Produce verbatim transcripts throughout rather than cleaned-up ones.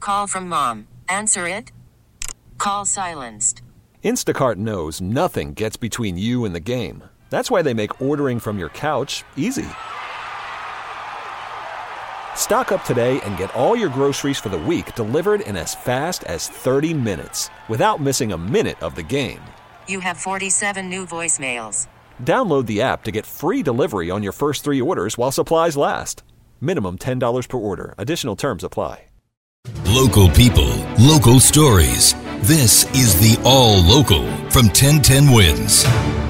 Call from mom. Answer it. Call silenced. Instacart knows nothing gets between you and the game. That's why they make ordering from your couch easy. Stock up today and get all your groceries for the week delivered in as fast as thirty minutes without missing a minute of the game. You have forty-seven new voicemails. Download the app to get free delivery on your first three orders while supplies last. Minimum ten dollars per order. Additional terms apply. Local people, local stories. This is the All Local from ten ten Wins.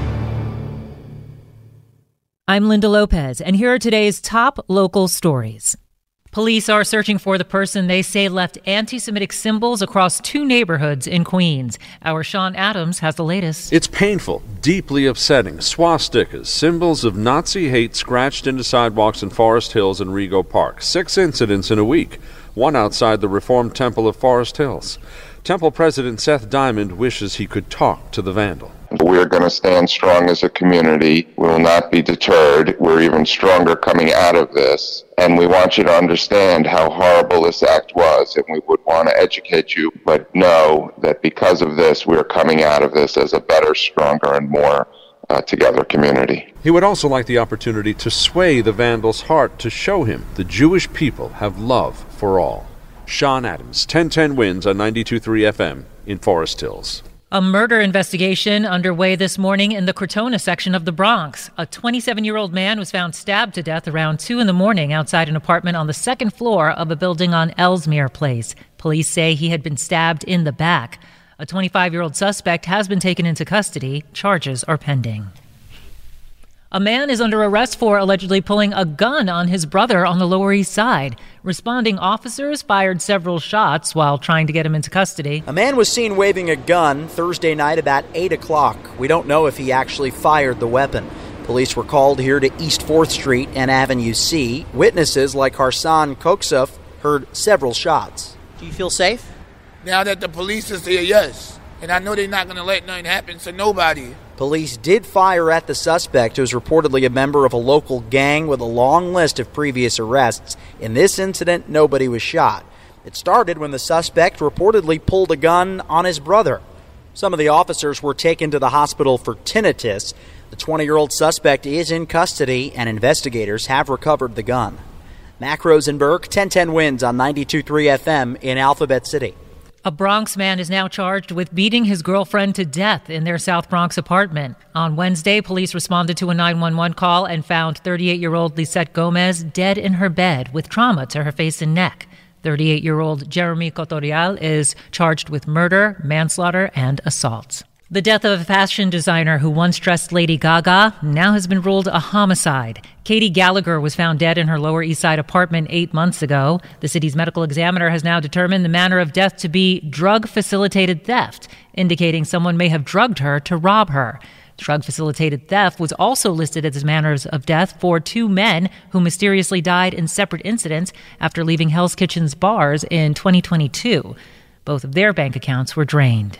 I'm Linda Lopez, and here are today's top local stories. Police are searching for the person they say left anti-Semitic symbols across two neighborhoods in Queens. Our Sean Adams has the latest. It's painful, deeply upsetting. Swastikas, symbols of Nazi hate scratched into sidewalks in Forest Hills and Rego Park. Six incidents in a week, one outside the Reformed Temple of Forest Hills. Temple President Seth Diamond wishes he could talk to the vandal. We're going to stand strong as a community. We will not be deterred. We're even stronger coming out of this. And we want you to understand how horrible this act was. And we would want to educate you, but know that because of this, we're coming out of this as a better, stronger, and more uh, together community. He would also like the opportunity to sway the vandal's heart, to show him the Jewish people have love for all. Sean Adams, ten ten Wins on ninety-two point three F M in Forest Hills. A murder investigation underway this morning in the Crotona section of the Bronx. A twenty-seven-year-old man was found stabbed to death around two in the morning outside an apartment on the second floor of a building on Ellesmere Place. Police say he had been stabbed in the back. A twenty-five-year-old suspect has been taken into custody. Charges are pending. A man is under arrest for allegedly pulling a gun on his brother on the Lower East Side. Responding officers fired several shots while trying to get him into custody. A man was seen waving a gun Thursday night about eight o'clock. We don't know if he actually fired the weapon. Police were called here to East fourth Street and Avenue C. Witnesses like Harsan Koksuf heard several shots. Do you feel safe? Now that the police is here, yes. And I know they're not going to let nothing happen to nobody. Police did fire at the suspect, who is reportedly a member of a local gang with a long list of previous arrests. In this incident, nobody was shot. It started when the suspect reportedly pulled a gun on his brother. Some of the officers were taken to the hospital for tinnitus. The twenty-year-old suspect is in custody, and investigators have recovered the gun. Mac Rosenberg, ten ten Wins on ninety-two point three F M in Alphabet City. A Bronx man is now charged with beating his girlfriend to death in their South Bronx apartment. On Wednesday, police responded to a nine one one call and found thirty-eight-year-old Lisette Gomez dead in her bed with trauma to her face and neck. thirty-eight-year-old Jeremy Cotorial is charged with murder, manslaughter, and assault. The death of a fashion designer who once dressed Lady Gaga now has been ruled a homicide. Katie Gallagher was found dead in her Lower East Side apartment eight months ago. The city's medical examiner has now determined the manner of death to be drug-facilitated theft, indicating someone may have drugged her to rob her. Drug-facilitated theft was also listed as manners of death for two men who mysteriously died in separate incidents after leaving Hell's Kitchen's bars in twenty twenty-two. Both of their bank accounts were drained.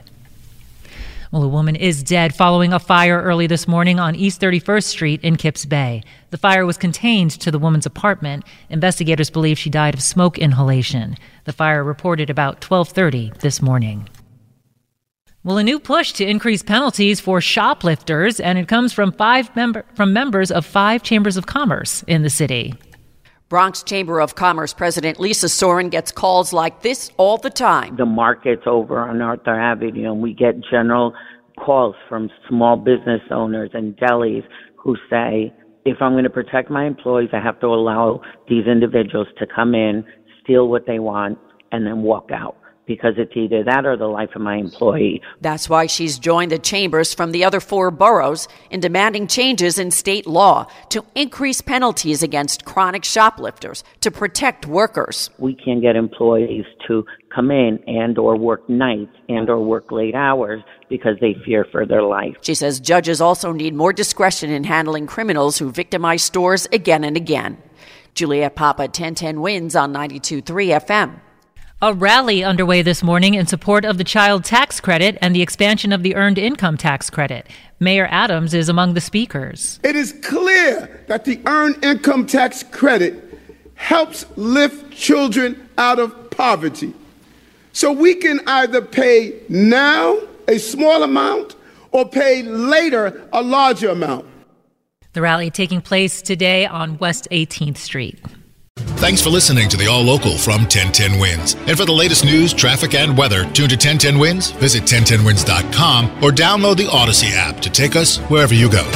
Well, a woman is dead following a fire early this morning on East thirty-first Street in Kips Bay. The fire was contained to the woman's apartment. Investigators believe she died of smoke inhalation. The fire reported about twelve thirty this morning. Well, a new push to increase penalties for shoplifters, and it comes from five member from members of five chambers of commerce in the city. Bronx Chamber of Commerce President Lisa Soren gets calls like this all the time. The market's over on Arthur Avenue, and we get general calls from small business owners and delis who say, if I'm going to protect my employees, I have to allow these individuals to come in, steal what they want, and then walk out. Because it's either that or the life of my employee. That's why she's joined the chambers from the other four boroughs in demanding changes in state law to increase penalties against chronic shoplifters to protect workers. We can get employees to come in and or work nights and or work late hours because they fear for their life. She says judges also need more discretion in handling criminals who victimize stores again and again. Juliette Papa, ten ten Wins on ninety-two point three F M. A rally underway this morning in support of the child tax credit and the expansion of the earned income tax credit. Mayor Adams is among the speakers. It is clear that the earned income tax credit helps lift children out of poverty. So we can either pay now a small amount or pay later a larger amount. The rally taking place today on West eighteenth Street. Thanks for listening to the All Local from ten ten Wins. And for the latest news, traffic, and weather, tune to ten ten Wins, visit ten ten wins dot com, or download the Odyssey app to take us wherever you go.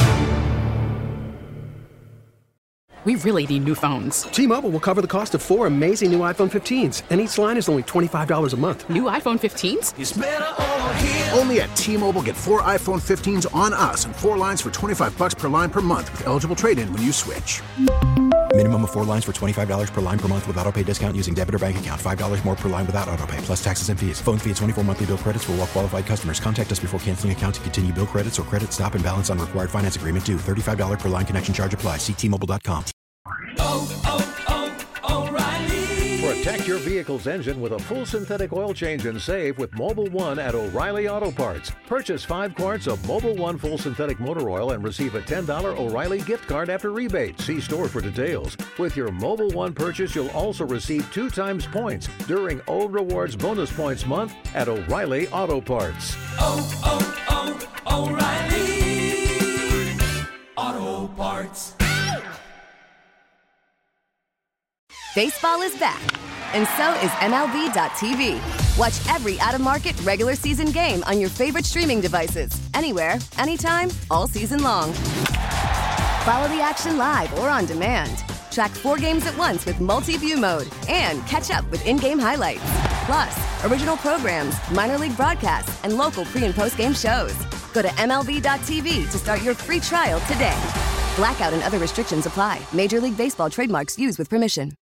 We really need new phones. T-Mobile will cover the cost of four amazing new iPhone fifteens, and each line is only twenty-five dollars a month. New iPhone fifteens? It's better over here. Only at T-Mobile, get four iPhone fifteens on us and four lines for twenty-five dollars per line per month with eligible trade-in when you switch. Minimum of four lines for twenty-five dollars per line per month with autopay discount using debit or bank account. five dollars more per line without autopay, plus taxes and fees. Phone fee at twenty-four monthly bill credits for well-qualified customers. Contact us before canceling account to continue bill credits or credit stop and balance on required finance agreement due. thirty-five dollars per line connection charge applies. See T Mobile dot com. Oh, oh, oh, O'Reilly. Protect your vehicle's engine with a full synthetic oil change and save with Mobil one at O'Reilly Auto Parts. Purchase five quarts of Mobil one full synthetic motor oil and receive a ten dollars O'Reilly gift card after rebate. See store for details. With your Mobil one purchase, you'll also receive two times points during O Rewards Bonus Points Month at O'Reilly Auto Parts. Oh, oh, oh, O'Reilly Auto Parts. Baseball is back, and so is M L B dot T V. Watch every out-of-market regular season game on your favorite streaming devices, anywhere, anytime, all season long. Follow the action live or on demand. Track four games at once with multi-view mode and catch up with in-game highlights. Plus, original programs, minor league broadcasts, and local pre- and post-game shows. Go to M L B dot T V to start your free trial today. Blackout and other restrictions apply. Major League Baseball trademarks used with permission.